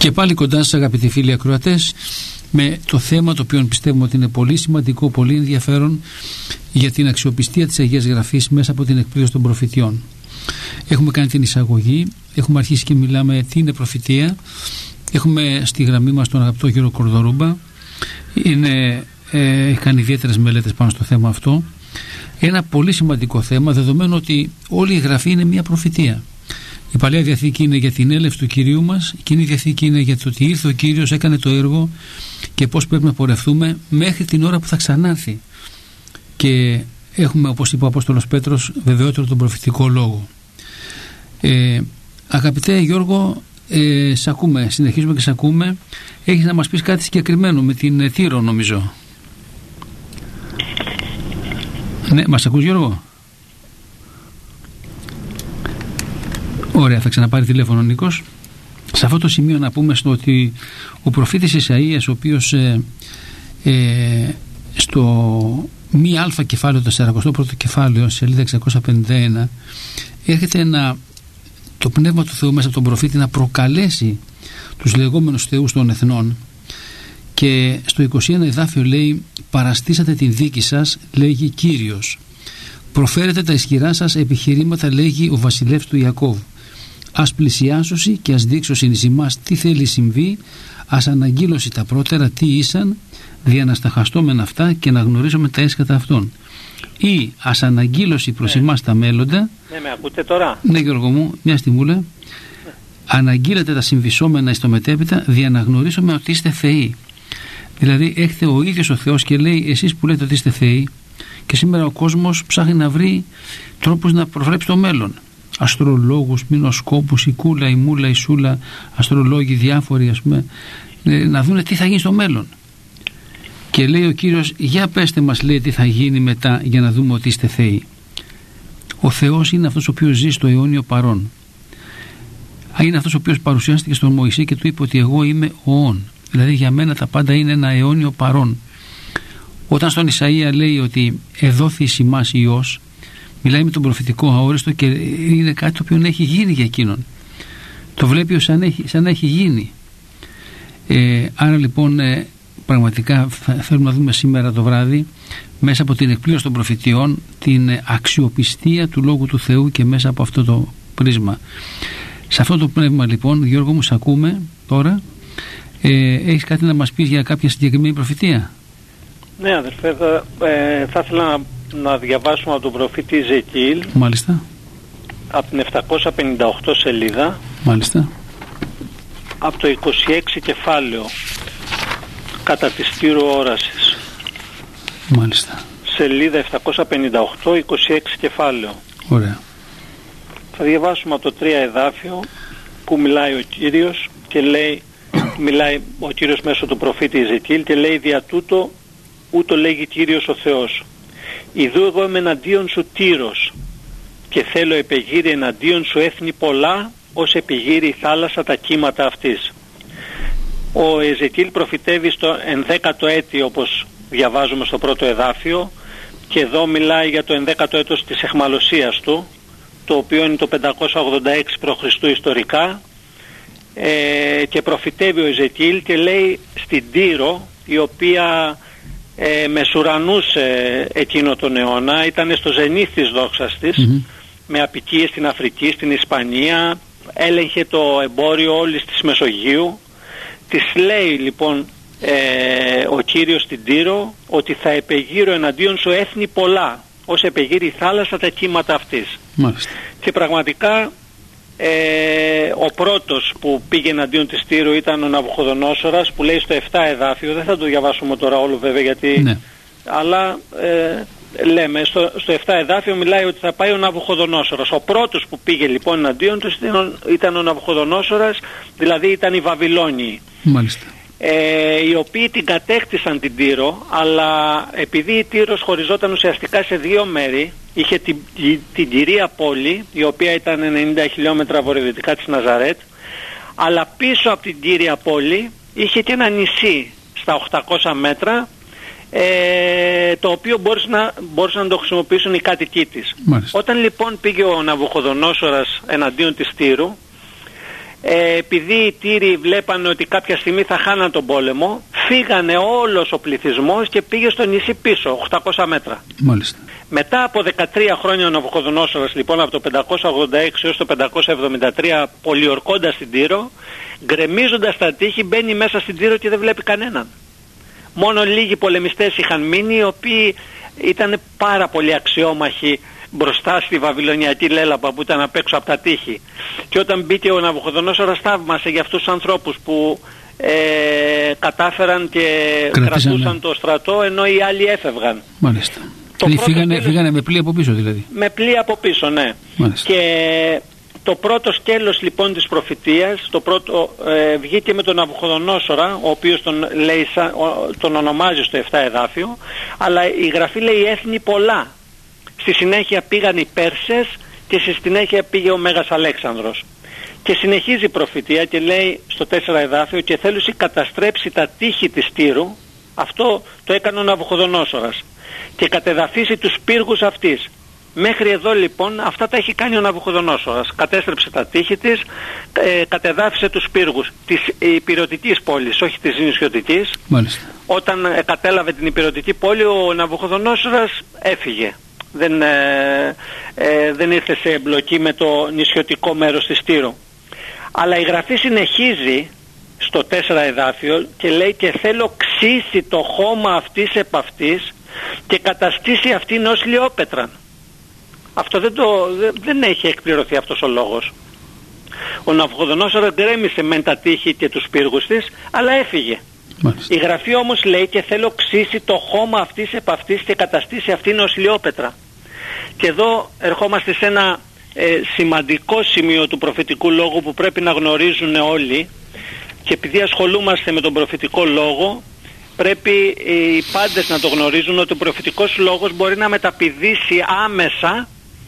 Και πάλι κοντά σας, αγαπητοί φίλοι ακροατές, με το θέμα το οποίο πιστεύουμε ότι είναι πολύ σημαντικό, πολύ ενδιαφέρον για την αξιοπιστία της Αγίας Γραφής μέσα από την εκπλήρωση των προφητιών. Έχουμε κάνει την εισαγωγή, έχουμε αρχίσει και μιλάμε τι είναι προφητεία. Έχουμε στη γραμμή μας τον αγαπητό Γιώργο Κορδορούμπα, έχει κάνει ιδιαίτερες μελέτες πάνω στο θέμα αυτό. Ένα πολύ σημαντικό θέμα, δεδομένου ότι όλη η Γραφή είναι μια προφητεία. Η Παλαιά Διαθήκη είναι για την έλευση του Κυρίου μας, η Καινή Διαθήκη είναι για το ότι ήρθε ο Κύριος, έκανε το έργο και πώς πρέπει να πορευτούμε μέχρι την ώρα που θα ξανάρθει. Και έχουμε, όπως είπε ο Απόστολος Πέτρος, βεβαιότερο τον προφητικό λόγο. Αγαπητέ Γιώργο, σ' ακούμε, συνεχίζουμε και σ' ακούμε. Έχεις να μας πεις κάτι συγκεκριμένο με την Τύρο, νομίζω. Ναι, μας ακούς, Γιώργο? Ωραία, θα ξαναπάρει τηλέφωνο ο Νίκος. Σε αυτό το σημείο να πούμε στο ότι ο προφήτης Ισαΐας, ο οποίος στο μη αλφα κεφάλαιο, το 41ο κεφάλαιο, σελίδα 651, έρχεται το Πνεύμα του Θεού μέσα από τον προφήτη να προκαλέσει τους λεγόμενους θεούς των εθνών, και στο 21 εδάφιο λέει: «Παραστήσατε την δίκη σας, λέγει Κύριος. Προφέρετε τα ισχυρά σας επιχειρήματα, λέγει ο βασιλεύς του Ιακώβ. Ας πλησιάσωση και ας δείξωσιν εις ημάς τι θέλει συμβεί, ας αναγγείλωση τα πρώτερα τι ήσαν, διανασταχαστόμεν αυτά και να γνωρίζουμε τα έσκατα αυτών. Ή ας αναγγείλωση προς ημάς τα μέλλοντα». Ναι, με ακούτε τώρα? Ναι, Γιώργο μου, μια στιγμούλα. Ναι. «Αναγγείλετε τα συμβυσσόμενα εις το μετέπειτα, διαναγνωρίσουμε ότι είστε θεοί». Δηλαδή έρχεται ο ίδιος ο Θεός και λέει: εσείς που λέτε ότι είστε θεοί, και σήμερα ο κόσμος ψάχνει να βρει τρόπους να προβλέψει το μέλλον. Αστρολόγους, μηνοσκόπους, η Κούλα, η Μούλα, η Σούλα, αστρολόγοι διάφοροι, ας πούμε, να δουν τι θα γίνει στο μέλλον. Και λέει ο Κύριος: για πέστε μας, λέει, τι θα γίνει μετά, για να δούμε ότι είστε θεοί. Ο Θεός είναι αυτός ο οποίος ζει στο αιώνιο παρόν. Είναι αυτός ο οποίος παρουσιάστηκε στον Μωυσή και του είπε ότι εγώ είμαι ο Ων. Δηλαδή για μένα τα πάντα είναι ένα αιώνιο παρόν. Όταν στον Ισαΐα λέει ότι εδόθη εις ημάς Υιός, μιλάει με τον προφητικό αόριστο και είναι κάτι το οποίο έχει γίνει για εκείνον. Το βλέπει σαν να έχει γίνει. Άρα λοιπόν πραγματικά θέλουμε να δούμε σήμερα το βράδυ, μέσα από την εκπλήρωση των προφητιών, την αξιοπιστία του Λόγου του Θεού και μέσα από αυτό το πρίσμα. Σε αυτό το πνεύμα λοιπόν, Γιώργο μου, σ' ακούμε τώρα. Έχεις κάτι να μας πεις για κάποια συγκεκριμένη προφητεία? Ναι, αδερφέ, θα ήθελα να διαβάσουμε από τον προφήτη Εζεκίηλ. Μάλιστα. Από την 758 σελίδα. Μάλιστα. Από το 26 κεφάλαιο, κατά της Τύρου όρασης. Μάλιστα. Σελίδα 758, 26 κεφάλαιο. Ωραία. Θα διαβάσουμε από το 3 εδάφιο που μιλάει ο Κύριος και μιλάει ο Κύριος μέσω του προφήτη Εζεκίηλ και λέει: δια τούτο ούτω λέγει Κύριος ο Θεός, ιδού εγώ είμαι εναντίον σου Τύρος, και θέλω επεγείρει εναντίον σου έθνη πολλά, ως επεγείρει η θάλασσα τα κύματα αυτής. Ο Εζεκίηλ προφητεύει στο 11ο έτη, όπως διαβάζουμε στο πρώτο εδάφιο, και εδώ μιλάει για το 11ο έτος της αιχμαλωσίας του, το οποίο είναι το 586 π.Χ. ιστορικά, και προφητεύει ο Εζεκίηλ και λέει στην Τύρο, η οποία μεσουρανούσε εκείνο τον αιώνα, ήταν στο ζενήθ της δόξας της, με αποικίες στην Αφρική, στην Ισπανία, έλεγχε το εμπόριο όλης της Μεσογείου. Της λέει λοιπόν ο Κύριος στην Τύρο ότι θα επεγείρω εναντίον σου έθνη πολλά, ως επεγείρει η θάλασσα τα κύματα αυτής. Μάλιστα. Και πραγματικά ο πρώτος που πήγε εναντίον της Τύρου ήταν ο Ναβουχοδονόσορας, που λέει στο 7 εδάφιο, δεν θα το διαβάσουμε τώρα όλο βέβαια γιατί, ναι. Αλλά λέμε στο 7 εδάφιο μιλάει ότι θα πάει ο Ναβουχοδονόσορας. Ο πρώτος που πήγε λοιπόν εναντίον του ήταν ο Ναβουχοδονόσορας, δηλαδή ήταν οι Βαβυλώνιοι. Μάλιστα. Οι οποίοι την κατέκτησαν την Τύρο, αλλά επειδή η Τύρος χωριζόταν ουσιαστικά σε δύο μέρη, είχε την Κυρία πόλη, η οποία ήταν 90 χιλιόμετρα βορειοδυτικά της Ναζαρέτ, αλλά πίσω από την Κύρια πόλη είχε και ένα νησί στα 800 μέτρα, το οποίο μπορούσαν να το χρησιμοποιήσουν οι κάτοικοι της. Όταν λοιπόν πήγε ο Ναβουχοδονόσορας εναντίον της Τύρου, επειδή οι Τύροι βλέπανε ότι κάποια στιγμή θα χάναν τον πόλεμο, φύγανε όλος ο πληθυσμός και πήγε στο νησί πίσω, 800 μέτρα. Μάλιστα. Μετά από 13 χρόνια ο Ναβουχοδονόσορας, λοιπόν, από το 586 έως το 573, πολιορκώντας την Τύρο, γκρεμίζοντας τα τείχη, μπαίνει μέσα στην Τύρο και δεν βλέπει κανέναν. Μόνο λίγοι πολεμιστές είχαν μείνει, οι οποίοι ήταν πάρα πολύ αξιόμαχοι μπροστά στη βαβυλωνιακή λέλαπα που ήταν απ' έξω από τα τείχη. Και όταν μπήκε ο Ναβουχοδονόσορας, θαύμασε για αυτούς τους ανθρώπους που κατάφεραν και κρατούσαν το στρατό, ενώ οι άλλοι έφευγαν. Μάλιστα. Φύγανε με πλοία από πίσω, δηλαδή. Με πλοία από πίσω, ναι. Μάλιστα. Και το πρώτο σκέλος, λοιπόν, της προφητείας, το πρώτο βγήκε με τον Ναβουχοδονόσορα, ο οποίος τον ονομάζει στο 7 εδάφιο, αλλά η Γραφή λέει έθνη πολλά. Στη συνέχεια πήγαν οι Πέρσες και στη συνέχεια πήγε ο Μέγας Αλέξανδρος. Και συνεχίζει η προφητεία και λέει στο 4 εδάφιο, και θέλουσι καταστρέψει τα τείχη της Τύρου. Αυτό το έκανε ο Ναβουχοδονόσορας, και κατεδαφίσει τους πύργους αυτής. Μέχρι εδώ, λοιπόν, αυτά τα έχει κάνει ο Ναβουχοδονόσορας. Κατέστρεψε τα τείχη της, κατεδάφισε τους πύργους της Υπηρωτικής πόλης, όχι της νησιωτικής. Μάλιστα. Όταν κατέλαβε την Υπηρωτική πόλη, ο Ναβουχοδονόσορας έφυγε. Δεν ήρθε σε εμπλοκή με το νησιωτικό μέρος της Τύρου. Αλλά η Γραφή συνεχίζει στο 4 εδάφιο και λέει, και θέλω ξύσει το χώμα αυτής επ' αυτής και καταστήσει αυτήν ως λιόπετραν. Αυτό δεν έχει εκπληρωθεί αυτός ο λόγος. Ο Ναβουχοδονόσορας γκρέμισε μεν τα τείχη και τους πύργους της, αλλά έφυγε. Μάλιστα. Η Γραφή όμως λέει, και θέλω ξύσει το χώμα αυτής επ' αυτής και καταστήσει αυτήν ως λιόπετρα. Και εδώ ερχόμαστε σε ένα σημαντικό σημείο του προφητικού λόγου που πρέπει να γνωρίζουν όλοι, και επειδή ασχολούμαστε με τον προφητικό λόγο, πρέπει οι πάντες να το γνωρίζουν, ότι ο προφητικός λόγος μπορεί να μεταπηδήσει άμεσα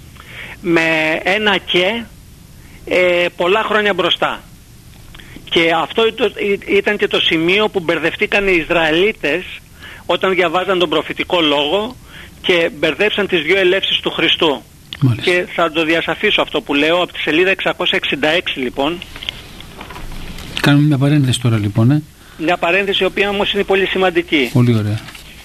με ένα και πολλά χρόνια μπροστά. Και αυτό ήταν και το σημείο που μπερδευτήκαν οι Ισραηλίτες όταν διαβάζαν τον προφητικό λόγο και μπερδέψαν τις δύο ελεύσεις του Χριστού. Μάλιστα. Και θα το διασαφίσω αυτό που λέω από τη σελίδα 666, λοιπόν. Κάνουμε μια παρένθεση τώρα, λοιπόν. Μια παρένθεση η οποία όμως είναι πολύ σημαντική. Πολύ ωραία.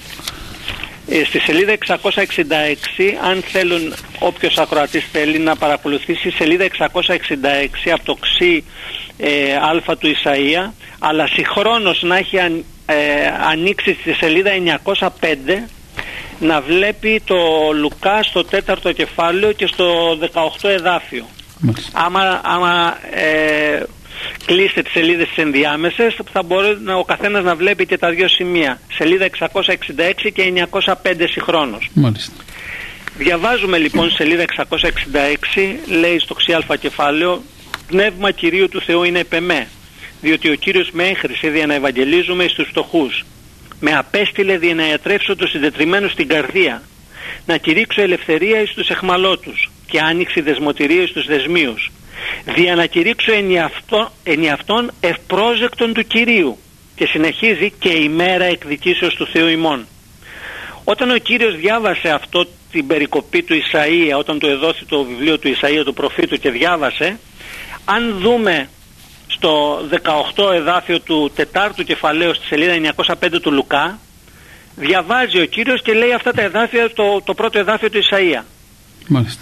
Στη σελίδα 666, αν θέλουν, όποιος ακροατής θέλει να παρακολουθήσει, σελίδα 666 από το ξύ α του Ισαΐα, αλλά συγχρόνως να έχει ανοίξει στη σελίδα 905, να βλέπει το Λουκά στο 4ο κεφάλαιο και στο 18 εδάφιο. Άμα κλείσετε τις σελίδες τις ενδιάμεσες, θα μπορεί ο καθένας να βλέπει και τα δύο σημεία, σελίδα 666 και 905 συγχρόνως. Μάλιστα. Διαβάζουμε, λοιπόν, σελίδα 666, λέει στο ξιάλφα κεφάλαιο, πνεύμα Κυρίου του Θεού είναι επ' εμέ, διότι ο Κύριος με έχρισε δια να ευαγγελίζουμε εις τους φτωχούς. Με απέστειλε δια να ιατρεύσω τους συντετριμμένους στην καρδία, να κηρύξω ελευθερία εις τους εχμαλώτους και άνοιξη δεσμοτηρία εις τους δεσμίους, δια να κηρύξω εν αυτόν ευπρόζεκτον του Κυρίου. Και συνεχίζει, και ημέρα εκδικήσεως του Θεού ημών. Όταν ο Κύριος διάβασε αυτό την περικοπή του Ισαΐα, όταν του εδόθη το βιβλίο του Ισαΐα του προφήτου και διάβασε, αν δούμε στο 18 εδάφιο του 4ου κεφαλαίου στη σελίδα 905 του Λουκά, διαβάζει ο Κύριος και λέει αυτά τα εδάφια, το πρώτο εδάφιο του Ισαΐα. Μάλιστα.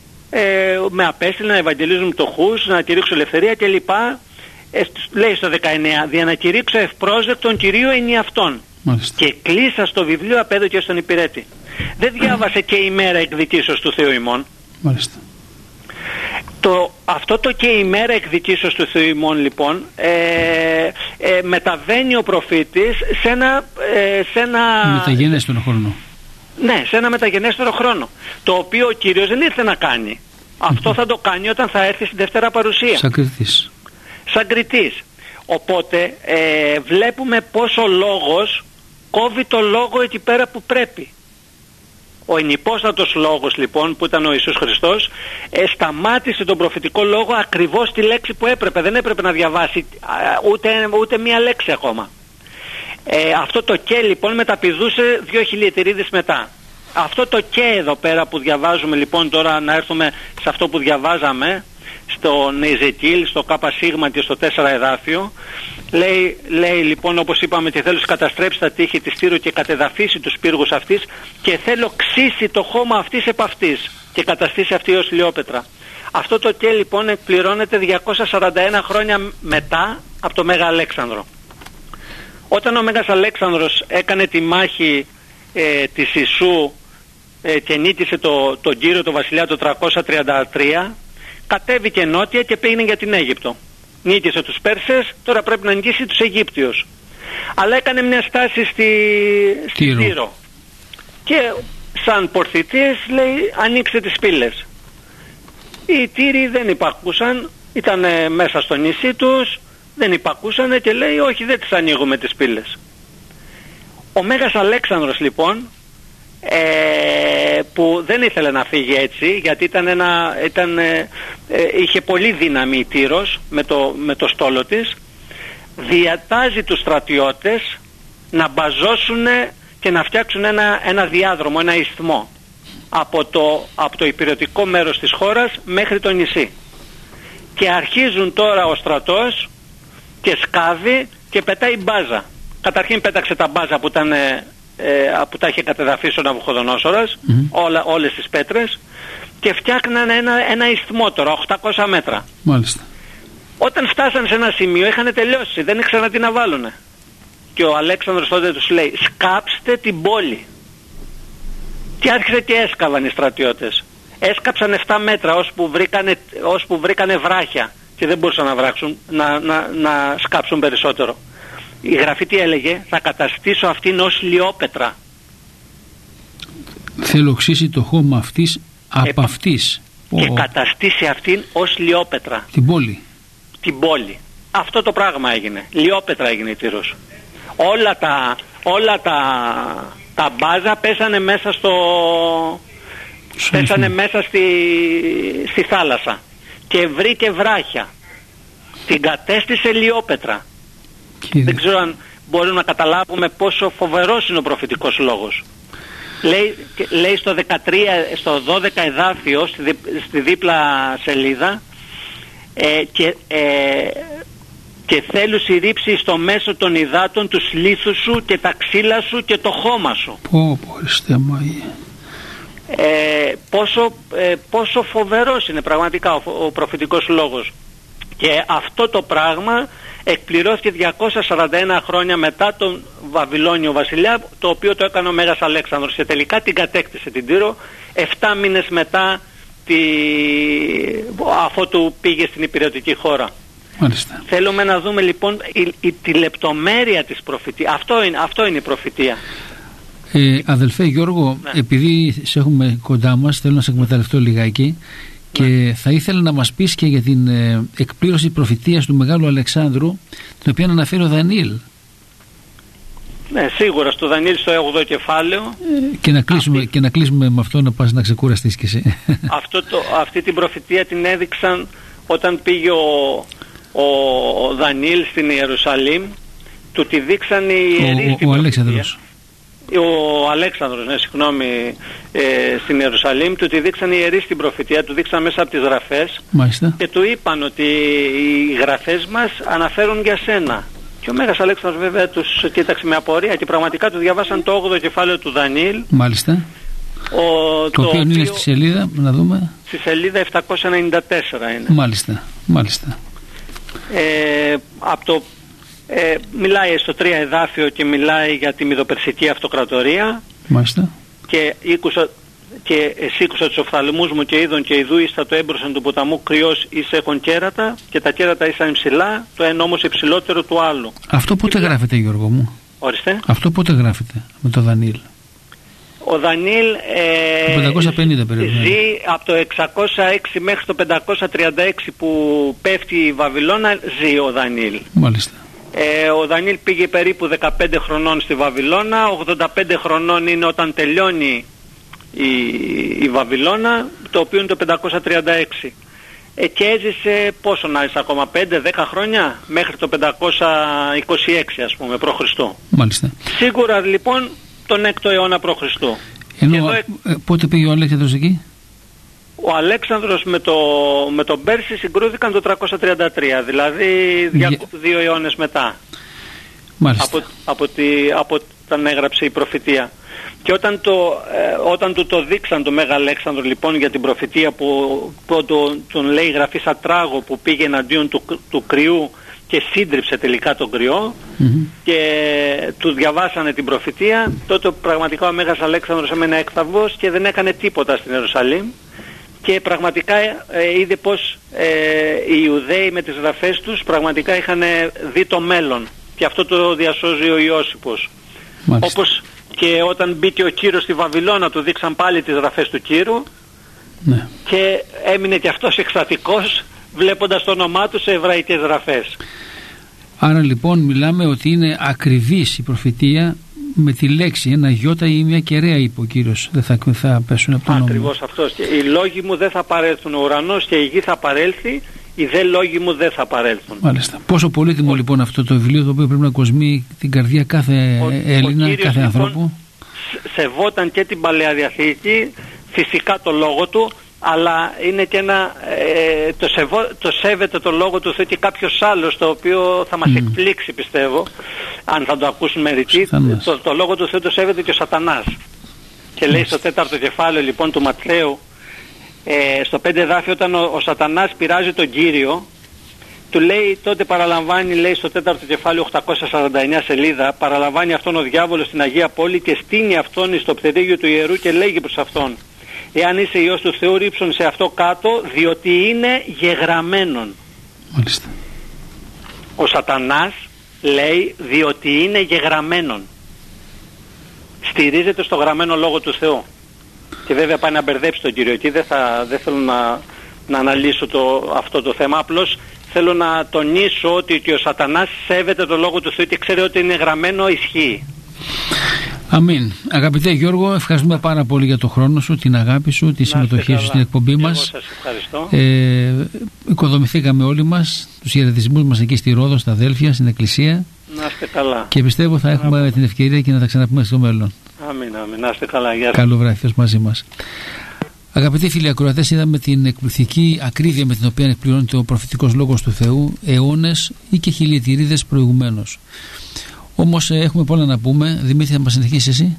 Με απέστειλε να ευαγγελίζουν φτωχούς, να κηρύξω ελευθερία κλπ. Λέει στο 19, δια να κηρύξω ευπρόσδεκτον Κυρίου ενι αυτόν. Και κλείσα στο βιβλίο απέδω και στον υπηρέτη. Δεν διάβασε και ημέρα εκδικήσεως του Θεού ημών. Μάλιστα. Αυτό το και ημέρα εκδικήσεως του Θεού ημών, λοιπόν, μεταβαίνει ο προφήτης σε ένα μεταγενέστερο χρόνο. Ναι, σε ένα μεταγενέστερο χρόνο, το οποίο ο Κύριος δεν ήρθε να κάνει. Αυτό θα το κάνει όταν θα έρθει στην Δευτέρα Παρουσία. Σαν κριτής. Οπότε βλέπουμε πως ο λόγος κόβει το λόγο εκεί πέρα που πρέπει. Ο ενυπόστατος λόγος, λοιπόν, που ήταν ο Ιησούς Χριστός, σταμάτησε τον προφητικό λόγο ακριβώς τη λέξη που έπρεπε. Δεν έπρεπε να διαβάσει ούτε μία λέξη ακόμα. Αυτό το και, λοιπόν, μεταπηδούσε 2 χιλιετηρίδες μετά. Αυτό το και εδώ πέρα που διαβάζουμε, λοιπόν, τώρα να έρθουμε σε αυτό που διαβάζαμε, στον Εζεκίλ, στο ΚΣ και στο 4 εδάφιο. Λέει λοιπόν, όπως είπαμε, ότι θέλω καταστρέψει τα τείχη της Τύρου και κατεδαφίσει τους πύργους αυτής και θέλω ξύσει το χώμα αυτής επ' αυτής και καταστήσει αυτή ως λιόπετρα. Αυτό το και λοιπόν εκπληρώνεται 241 χρόνια μετά από το Μέγα Αλέξανδρο. Όταν ο Μέγας Αλέξανδρος έκανε τη μάχη της Ισού και νίκησε τον Κύριο, τον βασιλιά, το 333, κατέβηκε νότια και πήγαινε για την Αίγυπτο. Νίκησε τους Πέρσες, τώρα πρέπει να νικήσει τους Αιγύπτιους. Αλλά έκανε μια στάση στη Τύρο. Και σαν πορθητής λέει, ανοίξε τις πύλες. Οι Τύροι δεν υπακούσαν, ήταν μέσα στο νησί τους, δεν υπακούσαν και λέει, όχι, δεν τις ανοίγουμε τις πύλες. Ο Μέγας Αλέξανδρος λοιπόν, που δεν ήθελε να φύγει έτσι, γιατί είχε πολύ δύναμη η Τύρος με το στόλο της, διατάζει τους στρατιώτες να μπαζώσουν και να φτιάξουν ένα διάδρομο, ένα ισθμό από το υπηρετικό μέρος της χώρας μέχρι το νησί. Και αρχίζουν τώρα ο στρατός και σκάβει και πετάει μπάζα. Καταρχήν πέταξε τα μπάζα που τα είχε κατεδαφίσει ο Ναβουχοδονόσορας, όλες τις πέτρες, και φτιάχνανε ένα ισθμό τώρα, 800 μέτρα. Μάλιστα. Όταν φτάσαν σε ένα σημείο είχαν τελειώσει, δεν ήξεραν τι να βάλουνε. Και ο Αλέξανδρος τότε τους λέει, σκάψτε την πόλη. Και άρχισε και έσκαβαν οι στρατιώτες. Έσκαψαν 7 μέτρα ώσπου βρήκανε βράχια και δεν μπορούσαν να σκάψουν περισσότερο. Η Γραφή τι έλεγε? Θα καταστήσω αυτήν ως λιόπετρα. Θέλω ξύσει το χώμα αυτής από αυτής. Και καταστήσει αυτήν ως λιόπετρα. Την πόλη. Αυτό το πράγμα έγινε. Λιόπετρα έγινε η Τύρος. Όλα τα μπάζα πέσανε μέσα στη θάλασσα. Και βρήκε βράχια. Την κατέστησε λιόπετρα. Δεν ξέρω αν μπορούμε να καταλάβουμε πόσο φοβερός είναι ο προφητικός λόγος. Λέει στο 12 εδάφιο, στη δίπλα σελίδα, και θέλουν ρήψει στο μέσο των υδάτων τους λίθους σου και τα ξύλα σου και το χώμα σου. Πόσο φοβερός είναι πραγματικά ο προφητικός λόγος. Και αυτό το πράγμα εκπληρώθηκε 241 χρόνια μετά τον Βαβυλώνιο βασιλιά, το οποίο το έκανε ο Μέγας Αλέξανδρος και τελικά την κατέκτησε την Τύρο 7 μήνες μετά αφότου πήγε στην υπηρετική χώρα. Μάλιστα. Θέλουμε να δούμε λοιπόν τη λεπτομέρεια της προφητείας. Αυτό είναι η προφητεία. Αδελφέ Γιώργο, ναι, επειδή σε έχουμε κοντά μας, θέλω να σε εκμεταλλευτώ λιγάκι και θα ήθελα να μας πεις και για την εκπλήρωση προφητείας του Μεγάλου Αλεξάνδρου, την οποία αναφέρει ο Δανιήλ. Ναι, σίγουρα στο Δανιήλ στο 8ο κεφάλαιο. Και να κλείσουμε με αυτό, να πας να ξεκουραστείς κι εσύ. Αυτή την προφητεία την έδειξαν όταν πήγε ο Δανιήλ στην Ιερουσαλήμ. Του τη δείξαν οι ιερείς την Αλέξανδρος. Ο Αλέξανδρος, ναι, συγγνώμη, στην Ιερουσαλήμ του τη δείξαν οι ιερείς την προφητεία, του δείξαν μέσα από τις γραφές. Μάλιστα. Και του είπαν ότι οι γραφές μας αναφέρουν για σένα. Και ο Μέγας Αλέξανδρος βέβαια τους κοίταξε με απορία και πραγματικά του διαβάσαν το 8ο κεφάλαιο του Δανιήλ. Μάλιστα. Το οποίο είναι στη σελίδα, να δούμε. Στη σελίδα 794 είναι. Μάλιστα. Μιλάει στο 3 εδάφιο και μιλάει για τη Μηδοπερσική Αυτοκρατορία. Μάλιστα. Και σήκουσα τους οφθαλμούς μου και είδον και ειδού ήστα το έμπροσαν του ποταμού κρυός εις έχουν κέρατα και τα κέρατα ήσαν ψηλά, το ένα όμως υψηλότερο του άλλου. Αυτό πότε γράφεται, Γιώργο μου? Ορίστε. Αυτό πότε γράφεται με το Δανιήλ? Ο Δανιήλ ζει από το 606 μέχρι το 536 που πέφτει η Βαβυλώνα, ζει ο Δανιήλ. Μάλιστα. Ο Δανιήλ πήγε περίπου 15 χρονών στη Βαβυλώνα, 85 χρονών είναι όταν τελειώνει η Βαβυλώνα, το οποίο είναι το 536. Και έζησε πόσο να είσαι ακόμα, 5-10 χρόνια, μέχρι το 526 ας πούμε π.Χ. Μάλιστα. Σίγουρα λοιπόν τον 6ο αιώνα π.Χ. Πότε πήγε ο Αλέξανδρος εκεί? ο Αλέξανδρος με τον Πέρση συγκρούθηκαν το 333, δηλαδή 2 αιώνες μετά. Από όταν έγραψε η προφητεία. Και όταν του το δείξαν το Μέγα Αλέξανδρο λοιπόν για την προφητεία που τον λέει η Γραφή σαν τράγο που πήγε εναντίον του κρυού και σύντριψε τελικά τον κρυό, και του διαβάσανε την προφητεία, τότε πραγματικά ο Μέγας Αλέξανδρος έμενε έκθαυος και δεν έκανε τίποτα στην Ιερουσαλήμ, και πραγματικά είδε πως οι Ιουδαίοι με τις γραφές τους πραγματικά είχαν δει το μέλλον, και αυτό το διασώζει ο Ιώσυπος. Όπως και όταν μπήκε ο Κύρος στη Βαβυλώνα, του δείξαν πάλι τις γραφές του Κύρου, ναι, και έμεινε και αυτός εκστατικός βλέποντας το όνομά του σε εβραϊκές γραφές. Άρα λοιπόν μιλάμε ότι είναι ακριβής η προφητεία με τη λέξη, ένα γιώτα ή μια κεραία, είπε ο Κύριος, δεν θα πέσουν από τον νόμο. Ακριβώς αυτός. Οι λόγοι μου δεν θα παρέλθουν, ο ουρανός και η γη θα παρέλθει, οι δε λόγοι μου δεν θα παρέλθουν. Μάλιστα. Πόσο πολύτιμο λοιπόν αυτό το βιβλίο, το οποίο πρέπει να κοσμεί την καρδιά κάθε Έλληνα, κάθε ανθρώπου. Λοιπόν, σεβόταν και την Παλαιά Διαθήκη, φυσικά το λόγο του, αλλά είναι και το σέβεται το λόγο του Θεού και κάποιος άλλος, το οποίο θα μας εκπλήξει, πιστεύω, αν θα το ακούσουν μερικοί. Το λόγο του Θεού το σέβεται και ο Σατανάς. Και λέει στο 4ο κεφάλαιο λοιπόν του Ματθαίου, στο 5 εδάφιο, όταν ο Σατανάς πειράζει τον Κύριο, του λέει, τότε παραλαμβάνει, λέει στο 4ο κεφάλαιο 849 σελίδα, παραλαμβάνει αυτόν ο διάβολος στην Αγία Πόλη και στείνει αυτόν στο πτερίγιο του ιερού και λέγει προς αυτόν, εάν είσαι Υιός του Θεού, ρίψον σε αυτό κάτω, διότι είναι γεγραμμένον. Μάλιστα. Ο Σατανάς λέει διότι είναι γεγραμμένον. Στηρίζεται στο γραμμένο λόγο του Θεού. Και βέβαια πάει να μπερδέψει τον Κύριο εκεί. Δεν θέλω να αναλύσω αυτό το θέμα. Απλώς θέλω να τονίσω ότι ο Σατανάς σέβεται το λόγο του Θεού και ξέρει ότι είναι γραμμένο, ισχύει. Αμήν. Αγαπητέ Γιώργο, ευχαριστούμε πάρα πολύ για το χρόνο σου, την αγάπη σου, τη συμμετοχή σου στην εκπομπή μας. Εγώ σας ευχαριστώ. Οικοδομηθήκαμε όλοι μας, τους χαιρετισμούς μας εκεί στη Ρόδο, στα αδέλφια, στην εκκλησία. Να είστε καλά. Και πιστεύω θα έχουμε την ευκαιρία και να τα ξαναπούμε στο μέλλον. Αμήν, να είστε καλά. Γεια σας. Καλό βράδυ, Θεός μαζί μας. Αγαπητοί φίλοι ακροατές, είδαμε την εκπληκτική ακρίβεια με την οποία εκπληρώνεται ο προφητικός λόγος του Θεού αιώνες ή και χιλιετηρίδες προηγουμένως. Όμως έχουμε πολλά να πούμε. Δημήτρη, θα μας συνεχίσεις εσύ?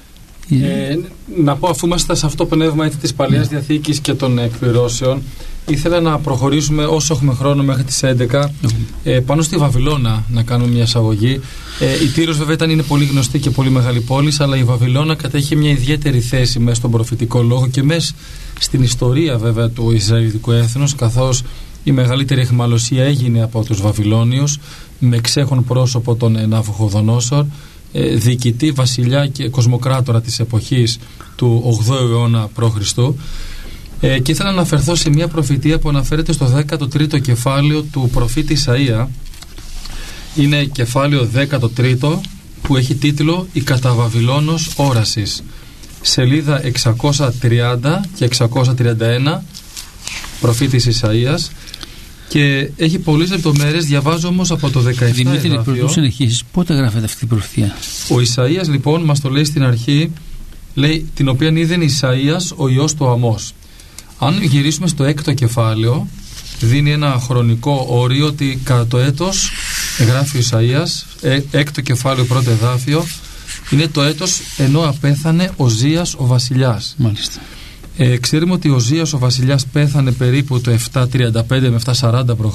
Να πω, αφού είμαστε σε αυτό το πνεύμα της Παλαιάς Διαθήκης και των εκπληρώσεων, ήθελα να προχωρήσουμε όσο έχουμε χρόνο μέχρι τις 11 πάνω στη Βαβυλώνα, να κάνουμε μια εισαγωγή. Η Τύρος βέβαια είναι πολύ γνωστή και πολύ μεγάλη πόλη, αλλά η Βαβυλώνα κατέχει μια ιδιαίτερη θέση μέσα στον προφητικό λόγο και μέσα στην ιστορία βέβαια του Ισραηλιτικού έθνους, καθώς η μεγαλύτερη αιχμαλωσία έγινε από τους Βαβυλώνιους με εξέχον πρόσωπο τον Ναβουχοδονόσορ, διοικητή, βασιλιά και κοσμοκράτορα της εποχής του 8ου αιώνα π.Χ. Και ήθελα να αναφερθώ σε μια προφητεία που αναφέρεται στο 13ο κεφάλαιο του προφήτη Ισαΐα. Είναι κεφάλαιο 13ο που έχει τίτλο «Η κατά Βαβυλώνος όρασης». Σελίδα 630 και 631, προφήτης Ισαΐας, και έχει πολλές λεπτομέρειες. Διαβάζω όμως από το 17 Δημήτρη, πρωτού συνεχίσεις, πότε γράφεται αυτή η προφητεία? Ο Ισαΐας λοιπόν μας το λέει στην αρχή, λέει, την οποία είδεν Ισαΐας ο ιός του Αμώς. Αν γυρίσουμε στο 6ο κεφάλαιο, δίνει ένα χρονικό όριο ότι κατά το έτος, γράφει ο Ισαΐας, 6ο κεφάλαιο, πρώτο εδάφιο, είναι το έτος ενώ απέθανε ο Ζίας ο βασιλιάς. Μάλιστα. Ξέρουμε ότι ο Ζίας ο βασιλιάς πέθανε περίπου το 735 με 740 π.Χ.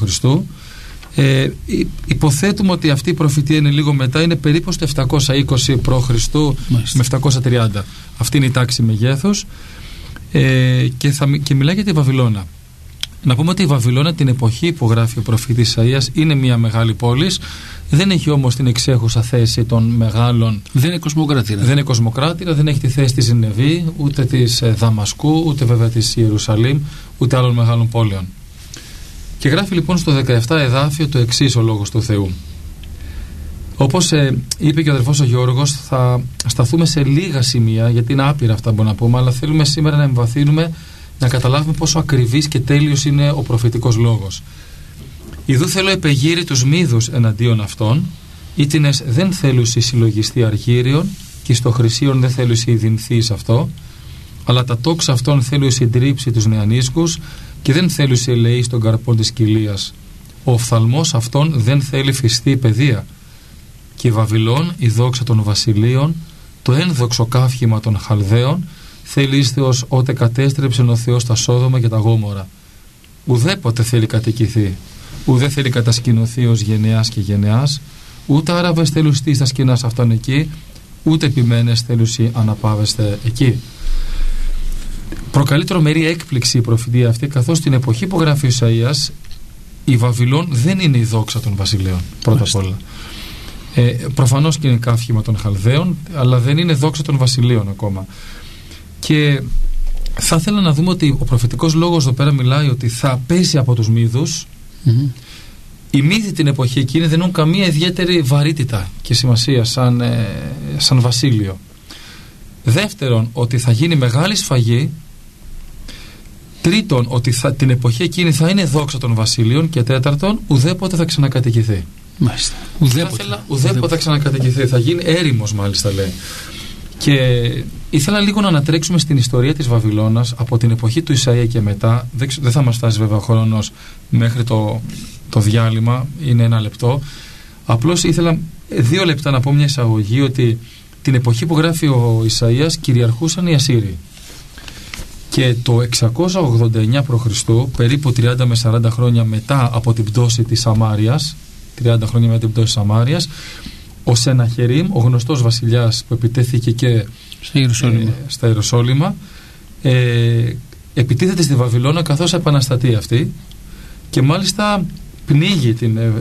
Υποθέτουμε ότι αυτή η προφητεία είναι λίγο μετά, είναι περίπου στο 720 π.Χ. με 730. Αυτή είναι η τάξη μεγέθους. Και μιλάει για τη Βαβυλώνα. Να πούμε ότι η Βαβυλώνα την εποχή που γράφει ο προφήτης Ισαΐας είναι μια μεγάλη πόλη. Δεν έχει όμως την εξέχουσα θέση των μεγάλων. Δεν είναι κοσμοκράτηρα. Δεν είναι κοσμοκράτηρα, δεν έχει τη θέση της Νινεβή, ούτε της Δαμασκού, ούτε βέβαια της Ιερουσαλήμ, ούτε άλλων μεγάλων πόλεων. Και γράφει λοιπόν στο 17 εδάφιο το εξής ο λόγος του Θεού. Όπως είπε και ο αδερφός ο Γιώργος, θα σταθούμε σε λίγα σημεία, γιατί είναι άπειρα αυτά που μπορούμε να πούμε, αλλά θέλουμε σήμερα να εμβαθύνουμε, να καταλάβουμε πόσο ακριβής και τέλειος είναι ο προφητικός λόγος. Ιδού θέλω επεγείρει τους μύδους εναντίον αυτών, ήτινες δεν θέλουσι συλλογιστεί αργύριον, και στο χρυσίον δεν θέλουσι ειδυνθεί αυτό, Αλλά τα τόξα αυτών θέλει συντρίψει τους νεανίσκους και δεν θέλει ελεεί στον καρπόν της κοιλίας. Ο οφθαλμός αυτών δεν θέλει φυστή παιδεία. Και η Βαβυλών, η δόξα των βασιλείων, το ένδοξο καύχημα των Χαλδαίων, θέλει ίστεως ότε κατέστρεψε ο Θεός τα Σόδομα και τα Γόμορα. Ουδέποτε θέλει κατοικηθεί, ουδέ θέλει κατασκηνωθεί ως γενεάς και γενεάς, ούτε Άραβες θέλουσι στα σκηνάς αυτών εκεί, ούτε επιμένες θέλουσι αναπάβεστε εκεί. Προκαλεί τρομερή έκπληξη η προφητεία αυτή, καθώς στην εποχή που γράφει ο Ισαΐας, η Βαβυλών δεν είναι η δόξα των βασιλέων, πρώτα απ' όλα. Προφανώς και είναι καύχημα των Χαλδαίων, αλλά δεν είναι δόξα των βασιλείων ακόμα. Και θα ήθελα να δούμε ότι ο προφητικός λόγος εδώ πέρα μιλάει ότι θα πέσει από τους μύδους. Οι μύδοι την εποχή εκείνη δεν έχουν καμία ιδιαίτερη βαρύτητα και σημασία σαν βασίλειο. Δεύτερον, ότι θα γίνει μεγάλη σφαγή. Τρίτον, ότι την εποχή εκείνη θα είναι δόξα των βασίλειων. Και τέταρτον, ουδέποτε θα ξανακατοικηθεί. Μάλιστα. Ουδέποτε θα ξανακατοικηθεί. Θα γίνει έρημος, μάλιστα λέει. Και ήθελα λίγο να ανατρέξουμε στην ιστορία της Βαβυλώνας από την εποχή του Ισαΐα και μετά. Δεν θα μας φτάσει βέβαια ο χρόνος μέχρι το διάλειμμα, είναι 1 λεπτό. Απλώς ήθελα 2 λεπτά να πω μια εισαγωγή, ότι την εποχή που γράφει ο Ισαΐας κυριαρχούσαν οι Ασσύριοι. Και το 689 π.Χ., περίπου 30 με 40 χρόνια μετά από την πτώση της Σαμάριας, 30 χρόνια μετά την πτώση της Σαμάριας, ο Σεναχερίμ, ο γνωστός βασιλιάς που επιτέθηκε και στα Ιεροσόλυμα, επιτίθεται στη Βαβυλώνα καθώς επαναστατεί αυτή και μάλιστα πνίγει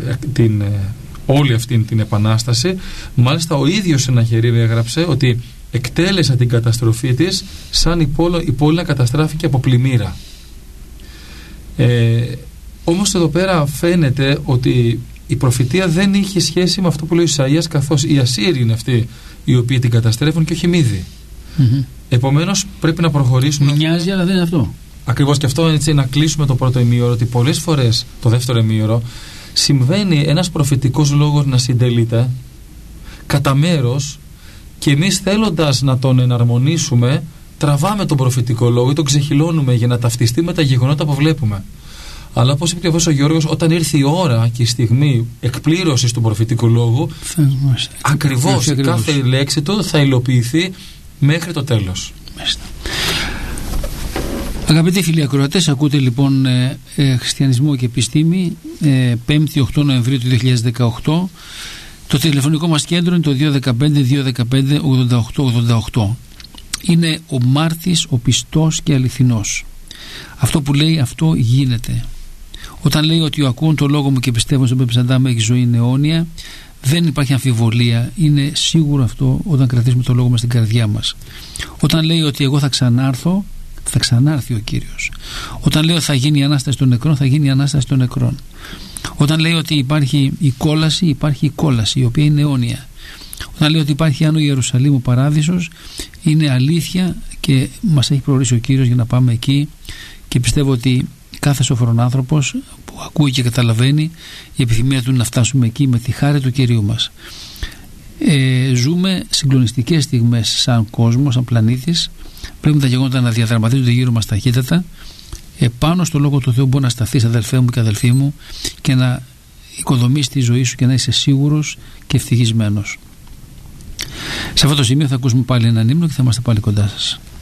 όλη αυτή την επανάσταση. Μάλιστα ο ίδιος Σεναχερίμ έγραψε ότι εκτέλεσα την καταστροφή της σαν η πόλη να καταστράφηκε από πλημμύρα. Όμως εδώ πέρα φαίνεται ότι η προφητεία δεν είχε σχέση με αυτό που λέει ο Ισαΐας, καθώς οι Ασσύριοι είναι αυτοί οι οποίοι την καταστρέφουν και όχι οι Μύδοι. Επομένως πρέπει να προχωρήσουμε. Μοιάζει, αλλά δεν είναι αυτό. Ακριβώς, και αυτό έτσι να κλείσουμε το πρώτο ημίωρο, ότι πολλές φορές το δεύτερο ημίωρο συμβαίνει ένας προφητικός λόγος να συντελείται κατά μέρος και εμείς θέλοντας να τον εναρμονίσουμε τραβάμε τον προφητικό λόγο ή τον ξεχυλώνουμε για να ταυτιστεί με τα γεγονότα που βλέπουμε. Αλλά όπως είπε και ο Γιώργος, όταν ήρθε η ώρα και η στιγμή εκπλήρωσης του προφητικού λόγου, ακριβώς κάθε λέξη του θα υλοποιηθεί μέχρι το τέλος. Αγαπητοί φίλοι ακροατές, ακούτε λοιπόν Χριστιανισμό και Επιστήμη, 5η 8 Νοεμβρίου του 2018. Το τηλεφωνικό μας κέντρο είναι το 215-215-8888. Είναι ο μάρτης, ο πιστός και αληθινός. Αυτό που λέει, αυτό γίνεται. Όταν λέει ότι ακούουν το λόγο μου και πιστεύουν στον Πεπισαντάμ έχει ζωή αιώνια, δεν υπάρχει αμφιβολία. Είναι σίγουρο αυτό όταν κρατήσουμε το λόγο μας στην καρδιά μας. Όταν λέει ότι εγώ θα ξανάρθω, θα ξανάρθει ο Κύριος. Όταν λέει ότι θα γίνει η Ανάσταση των νεκρών, θα γίνει η Ανάσταση των νεκρών. Όταν λέει ότι υπάρχει η κόλαση, υπάρχει η κόλαση, η οποία είναι αιώνια. Όταν λέει ότι υπάρχει Άνω Ιερουσαλήμ ο παράδεισος, είναι αλήθεια και μας έχει προορίσει ο Κύριος για να πάμε εκεί, και πιστεύω ότι κάθε σοφρόν άνθρωπος που ακούει και καταλαβαίνει, η επιθυμία του είναι να φτάσουμε εκεί με τη χάρη του Κυρίου μας. Ζούμε συγκλονιστικές στιγμές σαν κόσμο, σαν πλανήτης. Πρέπει τα γεγονότα να διαδραματίζονται γύρω μας ταχύτατα. Επάνω στο Λόγο του Θεού μπορεί να σταθείς, αδελφέ μου και αδελφοί μου, και να οικοδομείς τη ζωή σου και να είσαι σίγουρος και ευτυχισμένος. Σε αυτό το σημείο θα ακούσουμε πάλι έναν ύμνο και θα είμαστε πάλι κοντά σας.